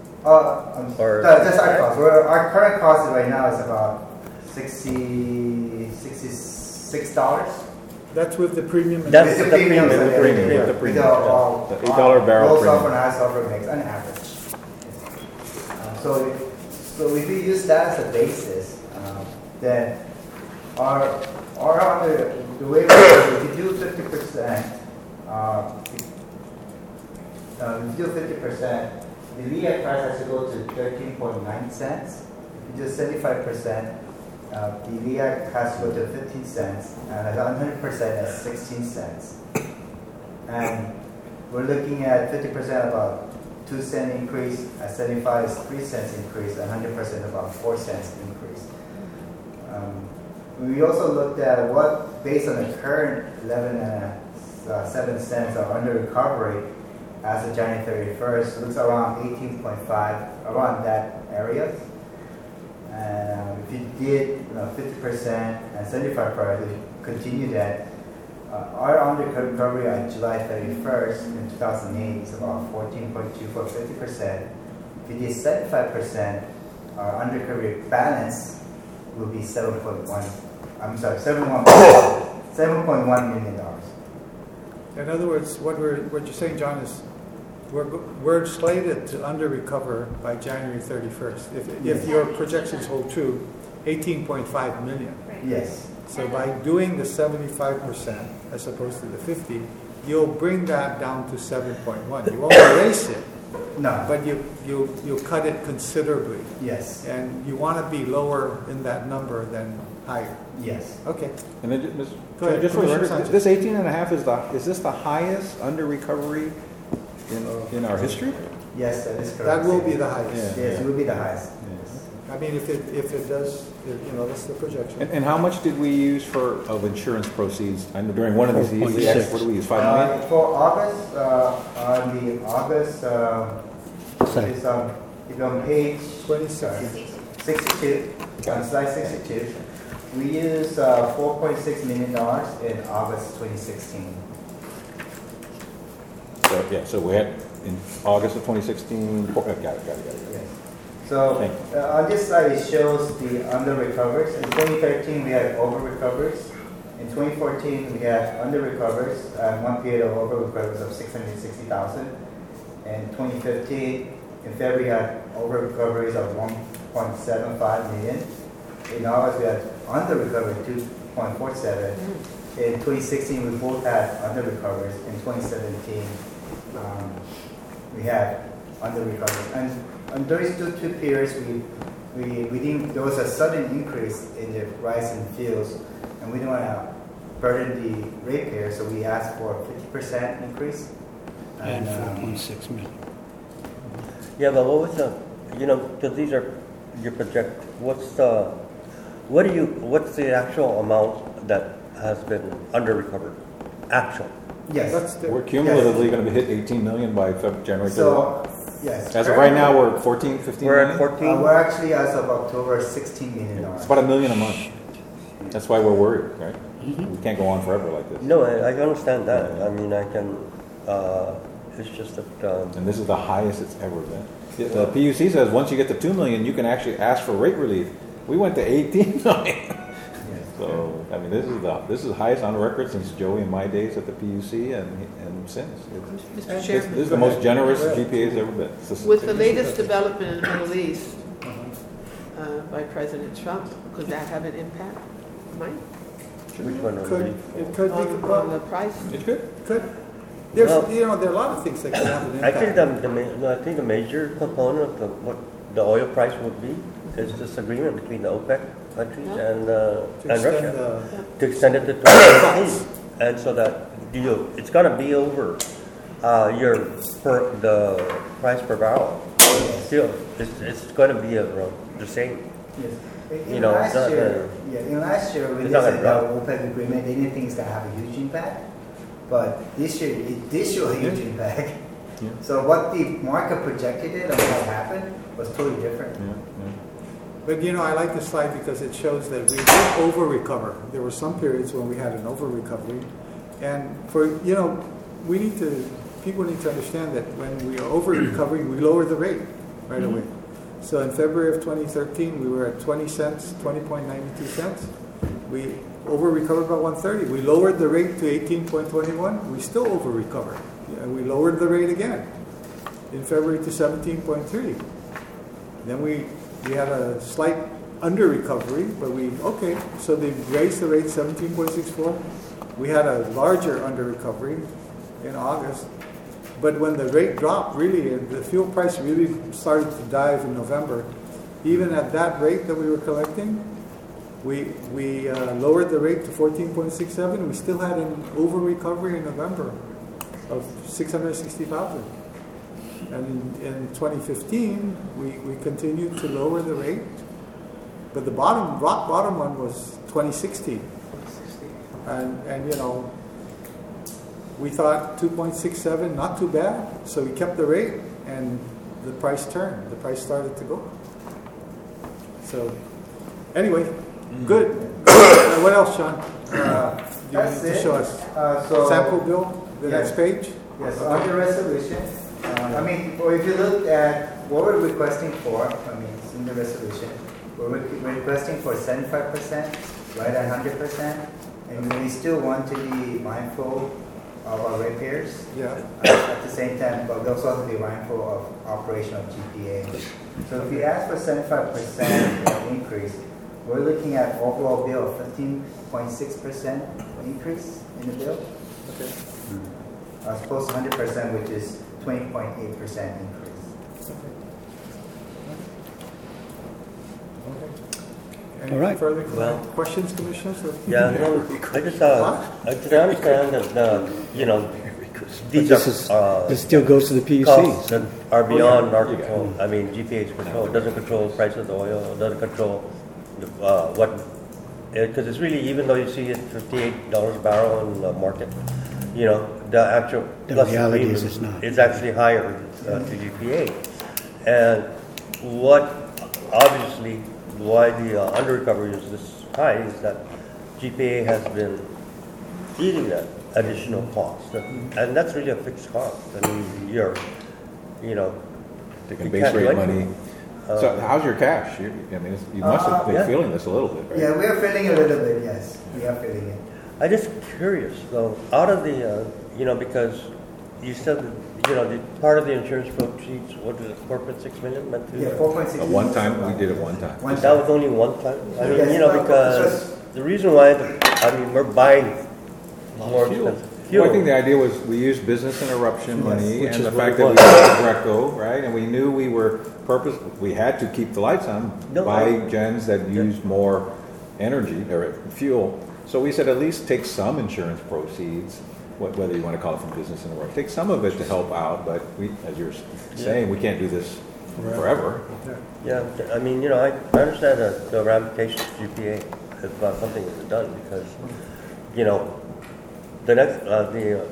Uh, um, Or- no, that's our cost. We're, our current cost right now is about sixty, sixty-six dollars. That's with the premium. and- That's With the premium, premium, with the premium, yeah, with the with premium, the, yeah. uh, The eight dollar barrel Low premium. sulfur and high sulfur mix on average. Uh, so, so if we use that as a basis, um, then our, our other, the way we do it, if you do fifty percent, uh, uh, if you do fifty percent, the V I price has to go to thirteen point nine cents. If you do seventy-five percent, uh, the V I has to go to fifteen cents, and at one hundred percent at sixteen cents. And we're looking at fifty percent about two cent increase, at seventy-five is three cents increase, and one hundred percent about four cents increase. Um, we also looked at what, based on the current eleven and uh, seven cents of under recovery as of January thirty-first, looks around eighteen point five, around that area. And um, if you did you know, fifty percent and seventy-five percent, continue that, uh, our under recovery on July thirty-first in two thousand eight is about fourteen point two for fifty percent. If you did seventy-five percent, our under recovery balance will be seven point one. I'm sorry, seven point one million dollars. In other words, what we're, what you're saying, John, is we're, go- we're slated to under-recover by January thirty-first. If, if your projections hold true, eighteen point five million. Right. Yes, So by doing the seventy-five percent as opposed to the fifty, you'll bring that down to seven point one. You won't erase it, no, but you, you, you'll cut it considerably. yes, And you want to be lower in that number than higher. yes. Okay. And then, ju- Miz- Go ahead, just for the Commissioner record, Sanchez. this eighteen and a half is the, is this the highest under recovery in, in our history? Yes, that is correct. That will be the highest. Yeah. Yes, it will be the highest. I mean, if it, if it does, you know, that's the projection. And, and how much did we use for, of insurance proceeds? I know during one of these, four point years, six. what do we use, five Uh, million? For August, uh, on the August, uh, Sorry. is, um, if you're on page Twenty-six. sixty-two, on slide sixty-two, we used uh, four point six million dollars in August twenty sixteen. So, yeah, so we had, in August of twenty sixteen, got it, got it, got it, got it. Yes. So Thank uh, on this slide, it shows the under recovers. In twenty thirteen, we had over recovers. In twenty fourteen, we had under recovers, and one period of over recovers of six hundred sixty thousand. In twenty fifteen, in February, we had over recoveries of one point seven five million. In August, we had under recovery two point four seven. In twenty sixteen, we both had under recoveries. In twenty seventeen, um, we had under recoveries. And on those two, two periods, we, we, we didn't, there was a sudden increase in the rise in fuels, and we didn't want to burden the ratepayer, so we asked for a fifty percent increase. And um, four point six million. Yeah, but what was the, you know, because these are your project, what's the, what do you, what's the actual amount that has been under recovered? Actual. Yes. That's the, We're cumulatively gonna be hit eighteen million by Feb- January thirty-one. So, yes. As of right now, we're fourteen, fifteen We're at million? Uh, fourteen? we're actually, as of October, sixteen million dollars. It's about a million a month. That's why we're worried, right? We can't go on forever like this. No, I, I understand that. I mean, I can, uh, it's just that, um, And this is the highest it's ever been. The the P U C says, once you get to two million, you can actually ask for rate relief. We went to eighteen million. So, I mean, this is the, this is the highest on record since Joey and my days at the P U C and, and since. It's- Mister This Chairman, this is the most generous G P A's ever been. It's just- with the latest development in the Middle East uh, by President Trump, could that have an impact? Might, which one on could, the? it could on, be, on the well, price? It could. could. There's, Well- you know, there are a lot of things that can have an I think impact. the, the, ma- no, I think the major component of the, what the oil price would be is this agreement between the OPEC countries Yeah. and, uh, To and extend Russia. the, To extend it to twenty fifteen. And so that deal, it's gonna be over, uh, your, per, the price per barrel. Still, it's, it's gonna be around the same. Yes. In You know, last it's not year, yeah, in last year, when it's they not said gonna the OPEC agreement, they didn't think it's gonna have a huge impact. But this year, it did show a huge impact. Yeah. So what the market projected it and what happened was totally different. Yeah, yeah. but you know, I like this slide because it shows that we did over recover. There were some periods when we had an over recovery. And for, you know, we need to, people need to understand that when we are over recovering, we lower the rate right away. So in February of twenty thirteen, we were at twenty cents, twenty point nine two cents. We over recovered by one thirty. We lowered the rate to eighteen point two one. We still over recovered. And we lowered the rate again in February to seventeen point three. Then we, we had a slight under recovery, but we, okay, so they raised the rate seventeen point six four. We had a larger under recovery in August. But when the rate dropped, really, and the fuel price really started to dive in November, even at that rate that we were collecting, we, we uh, lowered the rate to fourteen point six seven. We still had an over recovery in November of six hundred sixty thousand. And in, in twenty fifteen, we, we continued to lower the rate. But the bottom, rock bottom one was twenty sixteen. And, and you know, we thought two point six seven, not too bad. So we kept the rate and the price turned. The price started to go. So anyway, good. Uh, what else, Sean? Uh, you That's need to it. show us. Uh, so Sample bill, the Yes. next page. Yes, on the resolution, um, I mean, or if you look at what we're requesting for, I mean, it's in the resolution, we're, re- we're requesting for seventy-five percent, right at one hundred percent, and we still want to be mindful of our ratepayers. Yeah. Uh, At the same time, but we also have to be mindful of operation of G P A. So if we ask for seventy-five percent increase, we're looking at overall bill of fifteen point six percent increase in the bill. Okay. As opposed to one hundred percent, which is twenty point eight percent increase. Any All right. further Well- questions, commissioners? Yeah, no, I just, uh, I just understand that, uh, you know, these This are, is, uh, this still goes to the P U costs Cs. that are beyond our You got it. control. I mean, G P A's control, it doesn't control the price of the oil, it doesn't control, the, uh, what, because it's really, even though you see it fifty-eight dollars a barrel in the market, you know, the actual. The plus reality is premium it's not. It's actually higher uh, to G P A. And what, obviously, why the uh, under recovery is this high is that G P A has been eating that additional cost. And and that's really a fixed cost. I mean, you're, you know, Taking you base can't rate let- money. So how's your cash? You, I mean, it's- you must have Uh, been yeah. feeling this a little bit, right? Yeah, we are feeling a little bit, yes. We are feeling it. I'm just curious, though, out of the, uh, you know, because you said, that, you know, the part of the insurance proceeds, what is it, four point six million meant to? Yeah, four point six. A one time, we did it one time. One That time. was only one time? I mean, Yes, you know, well, because it's the reason why, the- I mean, we're buying more Fuel. expensive Well, I think fuel. the idea was we used business interruption Yes, money which and is the what fact it that we was. had Greco, right? And we knew we were purpose, we had to keep the lights on, No, buy I- gens that Yeah. used more energy or fuel. So we said at least take some insurance proceeds, wh- whether you want to call it from business interruption, take some of it to help out, but we, as you're s- saying, we can't do this forever. Yeah, I mean, you know, I, I understand the, the ramifications of G P A if uh, something is done, because, you know, the next, uh, the, uh,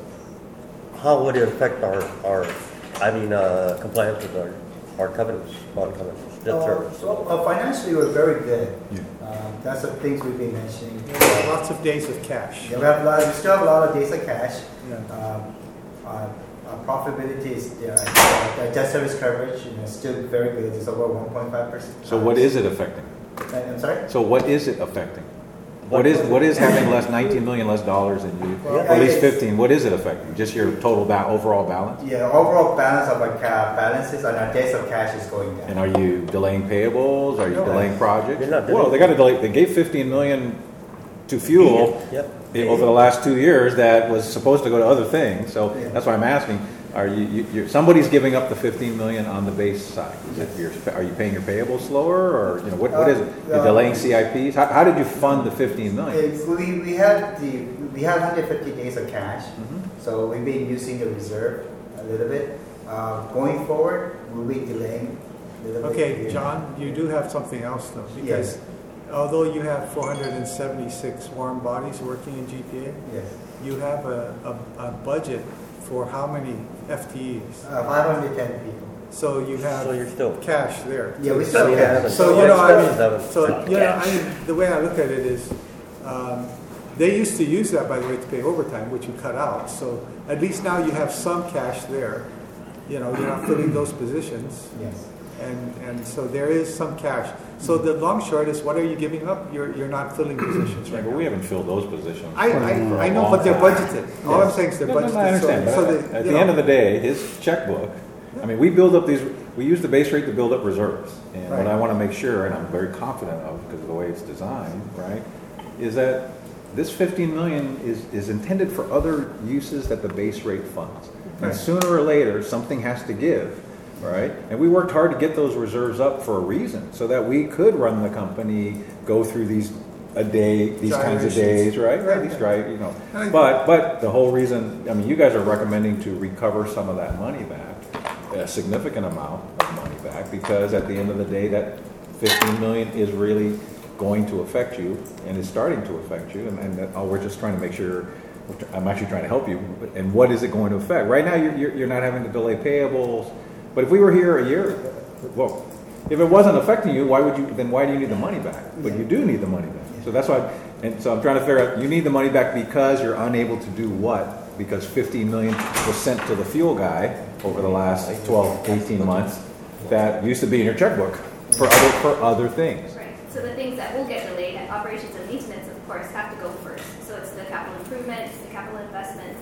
how would it affect our, our, I mean, uh, compliance with our, our covenants, bond covenants, debt Uh, service? so, uh, financially, we're very good. Yeah. Um, that's the things we've been mentioning. We have Lots of days of cash. Yeah, we have a lot, we still have a lot of days of cash. Yeah. Um, uh, our profitability is, yeah, uh, the debt service coverage, you know, is still very good. It's over one point five percent. So what is it affecting? I'm sorry? So what is it affecting? What is, what is having less, nineteen million less dollars in you, or at least fifteen, what is it affecting? Just your total ba, overall balance? Yeah, overall balance of our ca- balances and our days of cash is going down. And are you delaying payables? Are you No. delaying projects? You're not Well, delaying- they got to delay, they gave fifteen million to fuel Yep. i- over the last two years that was supposed to go to other things. So Yeah. that's why I'm asking, are you, you, you're, somebody's giving up the fifteen million on the base side? Is it your, are you paying your payables slower, or, you know, what, what is it? You're Uh, delaying C I Ps? How, how did you fund the fifteen million? It's- we, we had the, we had one hundred fifty days of cash, Mhm. so we've been using the reserve a little bit. Uh, going forward, we'll be delaying a little bit. Okay, John, you do have something else though, because although you have four hundred seventy-six warm bodies working in G P A, Yes, you have a, a, a budget for how many F T Es? uh, five hundred ten people. So you So you're have still. cash there. Yeah, we I still mean, I have haven't- cash. So, you know, I mean, Expenses haven't- so, you know, I mean, the way I look at it is, um, they used to use that, by the way, to pay overtime, which you cut out. So at least now you have some cash there. You know, you're not filling those positions. Yes. And, and so there is some cash. So the long short is, what are you giving up? You're, you're not filling positions Yeah, right but now. we haven't filled those positions. I, for I, a I know, long but they're time. budgeted. All I'm saying is they're No, no, budgeted. no, I understand, So, so but they, at you the know, end of the day, his checkbook, I mean, we build up these, we use the base rate to build up reserves. And what Right. I want to make sure, and I'm very confident of because of the way it's designed, right, is that this fifteen million is, is intended for other uses that the base rate funds. And Right. sooner or later, something has to give, right? And we worked hard to get those reserves up for a reason, so that we could run the company, go through these a day, these kinds of Gyrations. days, right? Right, these right, you know. But, but the whole reason, I mean, you guys are recommending to recover some of that money back, a significant amount of money back, because at the end of the day, that fifteen million is really going to affect you, and is starting to affect you, and, and that, oh, we're just trying to make sure, I'm actually trying to help you, and what is it going to affect? Right now, you're, you're, you're not having to delay payables, but if we were here a year, well, if it wasn't affecting you, why would you, then why do you need the money back? But you do need the money back. So that's why, and so I'm trying to figure out, you need the money back because you're unable to do what? Because fifteen million was sent to the fuel guy over the last twelve, eighteen months that used to be in your checkbook for other, for other things. Right. So the things that will get delayed, operations and maintenance, of course, have to go first. So it's the capital improvements, the capital investments.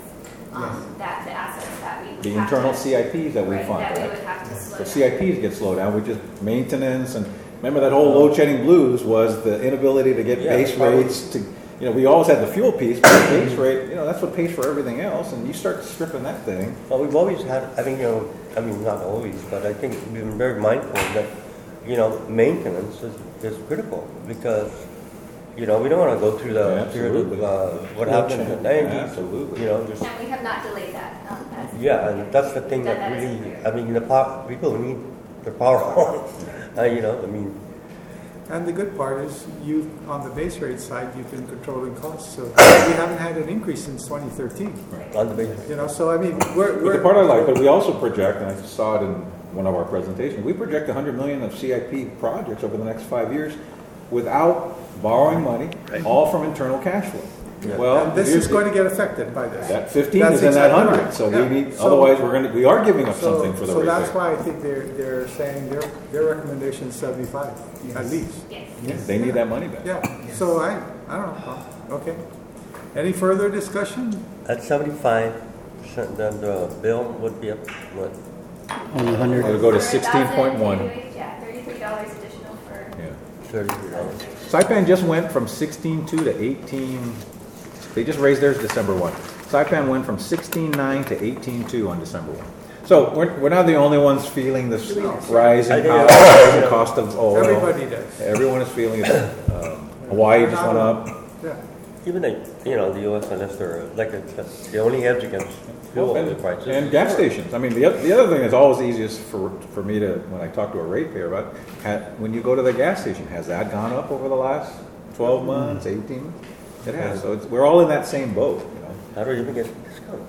um, that the assets that we. The have internal to- C I Ps that we right, fund, that we right? would have to slow So down. C I Ps get slowed down, we just, maintenance, and remember that whole load shedding blues was the inability to get Yeah, base probably. rates to, you know, we always had the fuel piece, but the base rate, you know, that's what pays for everything else, and you start stripping that thing. Well, we've always had, I mean, you know, I mean, not always, but I think we've been very mindful that, you know, maintenance is, is critical because, you know, we don't want to go through the Yeah, period of absolutely. uh, what happened in the nineties. Absolutely. You know, just, And we have not delayed that. Um, as- yeah, and that's the thing that That is really, clear. I mean, the power, people need their power on. uh, you know, I mean, And the good part is you, on the base rate side, you've been controlling costs. So we haven't had an increase since twenty thirteen. on the basis. You know, so I mean, we're, But we're. the part I like, but we also project, and I saw it in one of our presentations, we project one hundred million of C I P projects over the next five years without borrowing money, all from internal cash flow. Well, And this here's is the- going to get affected by this. That fifteen That's is in that exactly hundred, right. so Yeah. we need, So- otherwise we're gonna, we are giving up So, something for the so that's ratepayer. why I think they're, they're saying their, their recommendation is seventy-five, at least. Yes. They need that money back. Yeah, so I, I don't know, Well, okay. Any further discussion? At seventy-five percent, then the bill would be up, what, Only one hundred. It'll go to For a sixteen point one. thousand, Yeah, thirty-three dollars additional for. Yeah. thirty-three dollars? Saipan just went from sixteen two to eighteen, they just raised theirs December one. Saipan went from sixteen nine to eighteen two on December one. So we're, we're not the only ones feeling this rise I in think, cost, uh, rise in cost of oil. Everybody does. Everyone is feeling it. Um, Hawaii just went up. Yeah. Even the, you know, the U S and they're like, it's the only hedge against fuel and, prices. and gas stations. I mean, the, oth- the other thing that's always easiest for, for me to, when I talk to a ratepayer about, ha- when you go to the gas station, has that gone up over the last twelve months, eighteen? It has. So it's, we're all in that same boat, you know. How do you even get a discount?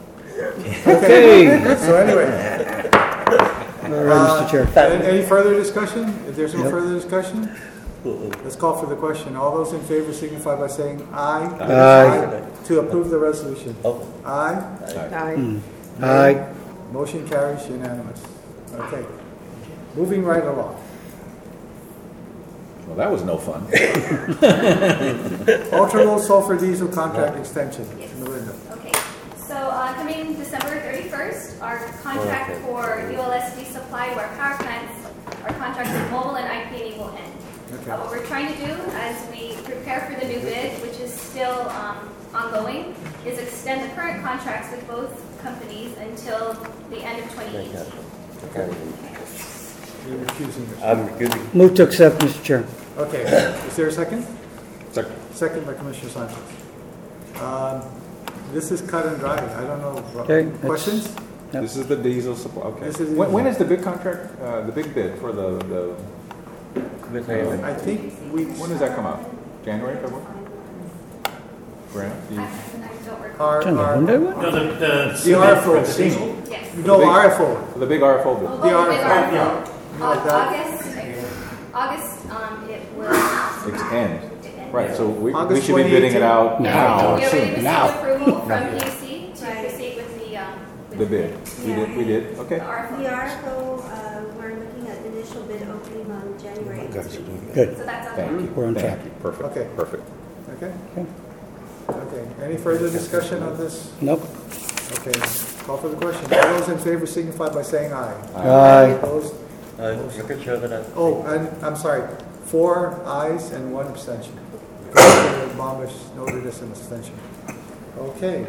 Okay, so anyway. All right, Mister Chair. Any, any further discussion? If there's no Nope. further discussion, let's call for the question. All those in favor signify by saying aye. Aye. To approve the resolution. Oh, Aye. Aye. Aye. Motion carries unanimous. Okay. Moving right along. Well, that was no fun. Ultra low sulfur diesel contract extension. Yes. Melinda. Okay, so uh, coming December thirty-first, our contract Okay. for U L S D supply to our power plants, our contract with Mobile and I P and E will end. Okay. Uh, What we're trying to do as we prepare for the new bid, which is still um, ongoing, is extend the current contracts with both companies until the end of twenty thank eighteen. you. Okay. You're recusing yourself. I'm good. Move to accept, Mister Chair. Okay. Is there a second? Second. Second by Commissioner Sanchez. Um, This is cut and dry. I don't know. Okay, that's- Questions? Yep. This is the diesel supply, okay. This is- When, when is the big contract, uh, the big bid for the, the, I think we, when does that come out? January, February? Grant? I you- I don't recall. our, John, our, Hyundai one? No, the, the. The R F O. for the diesel. Yes. no, R F O. For the big R F O bid? Oh, The the big R F O. R F O. You know, Au- that- August, August, um, it will. It's end. to end. Right, so we, we August should be bidding it out Now. now, We already soon. received Now. approval from P U C to proceed with the, um, with The bid. We did, we did, okay. the R F O. The article, uh, we're looking at initial bid opening on January eighteenth. Good. So that's on Thank there. you. We're on Thank track. you. Perfect, Okay. perfect. Okay? Okay. Any further discussion on this? Nope. Okay. Call for the question. All those in favor signify by saying aye. Aye. Opposed? I'm pretty sure that I. Oh, and I'm sorry, four ayes and one abstention. Commissioner Bombas noted as an abstention. Okay.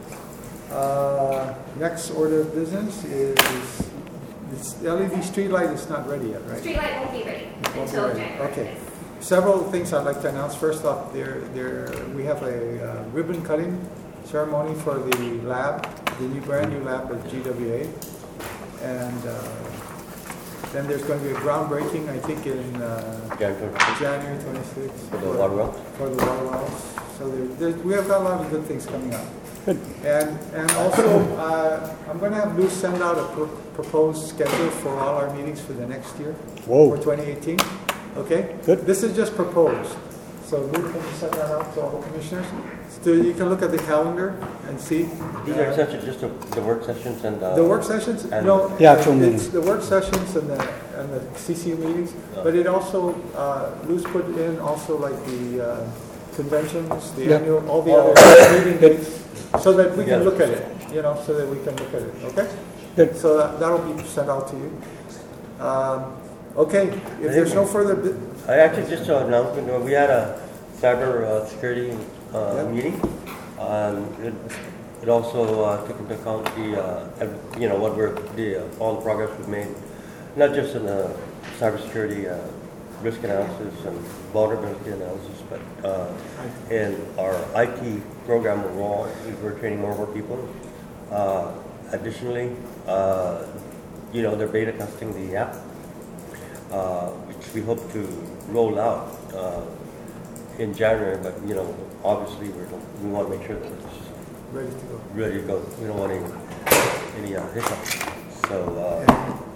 Uh, Next order of business is, this L E D streetlight is not ready yet, right? Streetlight won't be ready Won't be until ready. January. Okay. yes. Several things I'd like to announce. First off, there, there, we have a uh, ribbon cutting ceremony for the lab, the new, brand new lab at G W A. And uh, then there's going to be a groundbreaking, I think, in uh, January. January twenty-sixth. For the water wells? For the water wells. So there, there, we have got a lot of good things coming up. Good. And, and also, uh, I'm going to have Lou send out a pro- proposed schedule for all our meetings for the next year. Whoa. For twenty eighteen. Okay? Good. This is just proposed. So Lou, can you send that out to all the commissioners? So you can look at the calendar and see. These are essentially just the, the work sessions and. Uh, The work sessions, and- no. The actual it's meetings. The work sessions and the, and the C C meetings, but it also, uh, Lou's put in also like the uh, conventions, the Yeah. annual, all the Oh. other meeting dates, so that we can Yeah. look at it. you know, so that we can look at it, okay? Good. So that- that'll be sent out to you. Um, Okay, if there's no further, bu- I actually just saw an announcement, uh, we had a cyber uh, security uh, Yep. meeting. Um, It it also uh, took into account the, uh, ev- you know, what we're, the, uh, all the progress we've made, not just in the cybersecurity uh, risk analysis and vulnerability analysis, but uh, in our I T program overall, we're training more and more people. Uh, Additionally, uh, you know, they're beta testing the app, uh, which we hope to roll out uh, in January, but, you know, obviously we're, we want to make sure that it's ready to go. ready to go. We don't want any, any uh, hiccups. So, uh,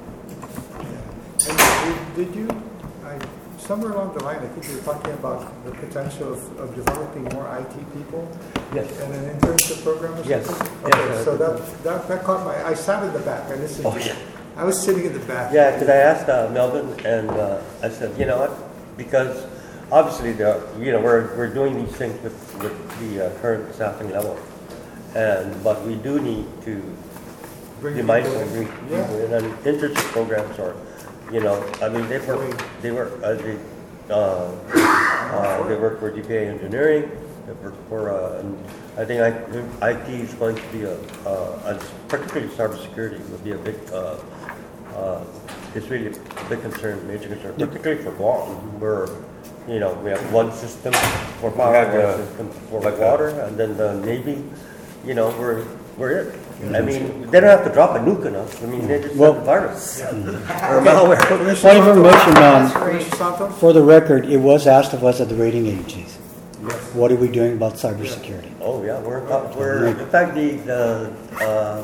And did- did you, I, somewhere along the line, I think you were talking about the potential of, of developing more I T people yes. and an internship program or something? Yes. Okay, Yes, so uh, that, that, that caught my, I sat in the back, I listened Oh, to yeah. it. I was sitting in the back. Yeah, because I asked uh, Melvin, and uh, I said, you know what? Because obviously, there, are- you know, we're we're doing these things with with the uh, current staffing level, and but we do need to Bring be people mindful in. of bring Yeah. people in, and internship programs are, you know, I mean, they work they work uh, they, uh, uh, they work for G P A engineering. They work for uh, and I think I, I T is going to be a, uh, a particularly cybersecurity will be a big. Uh, Uh, it's really a big concern, major concern, particularly for Guam, where, you know, we have one system for power, have, one uh, system for like water, and then the Navy, you know, we're, we're it. I mean, they don't have to drop a nuke on us. I mean, they just Well- have the virus or malware. Point of information, um, Commissioner Santos? for the record, it was asked of us at the rating agencies. What are we doing about cybersecurity? Oh yeah, we're uh, we're in fact the the uh,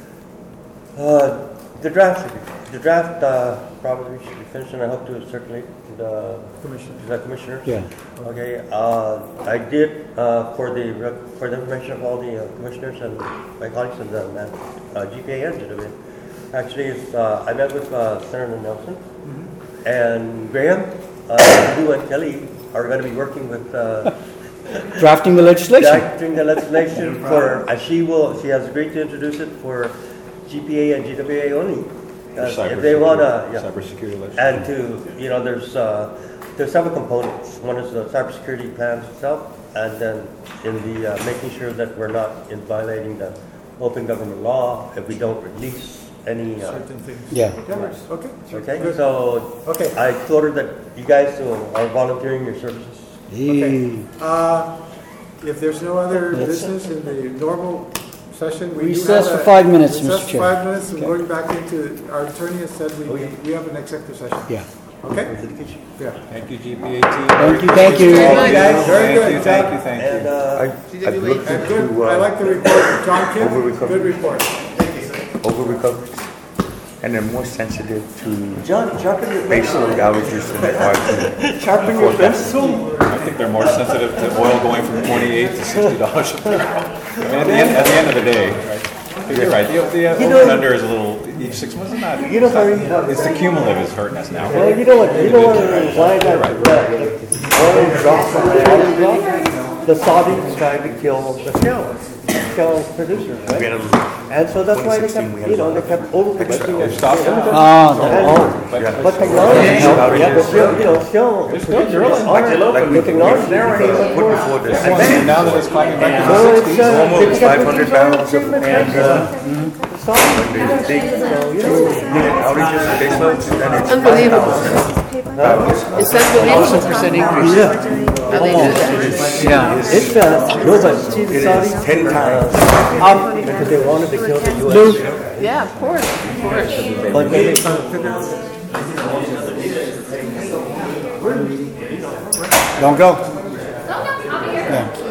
uh, the draft the draft uh, probably should be finished, and I hope to circulate to the Commissioner. to the commissioners. Yeah. Okay. Uh, I did uh, for the rep- for the information of all the uh, commissioners and my colleagues in the uh, G P A and G W A. Actually, it's, uh, I met with uh, Senator Nelson and Graham. Uh, you and Kelly are going to be working with. Uh, Drafting the legislation. Drafting the legislation for, uh, she will, she has agreed to introduce it for G P A and G W A only. Uh, If they want to, yeah. Cybersecurity legislation. And to, you know, there's, uh, there's several components. One is the cybersecurity plans itself, and then in the, uh, making sure that we're not in violating the open government law if we don't release any, uh, Certain things. Yeah. Yeah, okay. okay? Good. So, Okay. I told her that you guys who are volunteering your services. Okay. Uh, If there's no other Yes. business in the normal session, we do Recess have for a- five minutes, recess Mister for Chair. five minutes, and Okay. going back into, our attorney has said we, Oh, yeah. we have an executive session. Yeah. Okay? Yeah. Thank you, G P A team. Thank you, thank you. All right, guys, very Thank good. you, thank you, thank And, you. uh, I've looked And good, I like the report, John Kim, good report. over recovery, and they're more sensitive to John, sharpen your basic allergies than they are to. Sharpen your pencil. I think they're more sensitive to oil going from twenty-eight to sixty dollars a barrel. I mean, at the end, at the end of the day, right? You're right, the, the uh, over and under is a little, each six months is not, You know, Harry, it's the cumulative is hurting us now. well, you know what, you know what, why that, that oil drop, oil drop, the Saudis tried to kill the shell, shell producers, We right? had a- And so that's why they twenty sixteen, we kept, had you know, they kept overproducing. They've stopped now. Ah, that- oh. But- But technology, Yeah. yeah, but still, you know, still. They're still drilling. Like the technology. Put before this. And now that it's climbing back to So the it's, sixties, uh, Almost they kept five hundred producing barrels of- treatment, and, right? uh, The Saudis, They, they, so, you know. outages, they slow, then it's Unbelievable. It's unbelievable. Percent increase. How they do that. Yeah. It's, uh, no, but see the It is Saudis, ten times. uh, because they wanted to kill the U S Yeah, of course, of course. But then they found, figured out. Don't go. So, no, I'll be here. Yeah.